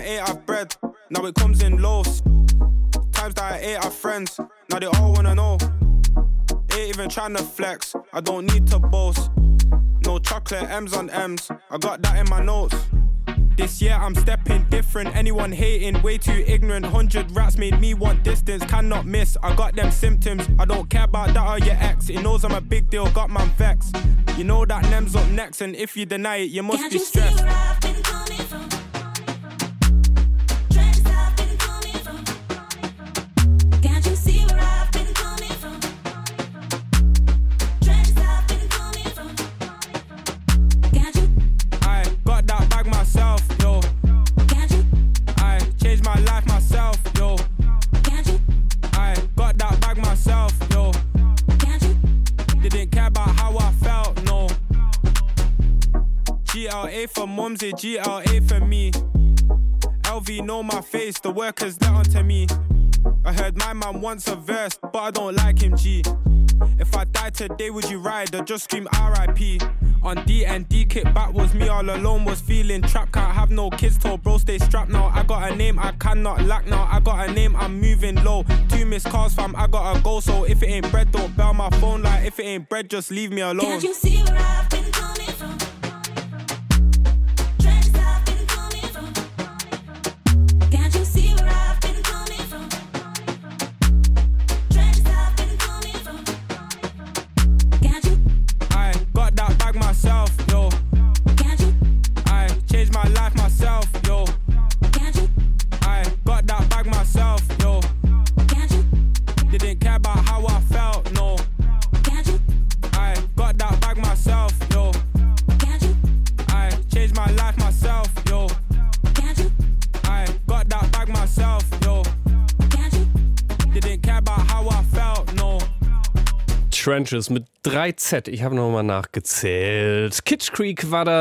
ate our bread, now it comes in loaves. Times that I ate our friends, now they all wanna know. Ain't even tryna flex, I don't need to boast. No chocolate, M's on M's, I got that in my notes. This year I'm stepping different, anyone hating, way too ignorant. 100 rats made me want distance, cannot miss, I got them symptoms. I don't care about that or your ex, it knows I'm a big deal, got man vexed. You know that Nem's up next, and if you deny it, you must be stressed. GLA for Mumsy, GLA for me. LV know my face, the workers let onto me. I heard my man wants a verse, but I don't like him, G. If I die today, would you ride or just scream R.I.P.? On D&D, kick back was me all alone, was feeling trapped. Can't have no kids, told bro stay strapped now. I got a name, I cannot lack now. I got a name, I'm moving low. 2 missed calls, fam, I gotta go. So if it ain't bread, don't bell my phone. Like if it ain't bread, just leave me alone. Can't you see where I've been coming from? Myself, yo. Can't you? I changed my life myself, yo. Can't you? I got that bag myself, yo. Can't you? Didn't care about how I felt, no. Can't you? I got that bag myself, yo. Can't you? I changed my life myself, yo. Can't you? I got that bag myself, yo. Can't you? Didn't care about how I felt, no. Trenches mit 3Z. Ich habe nochmal nachgezählt. Kitsch Creek war da.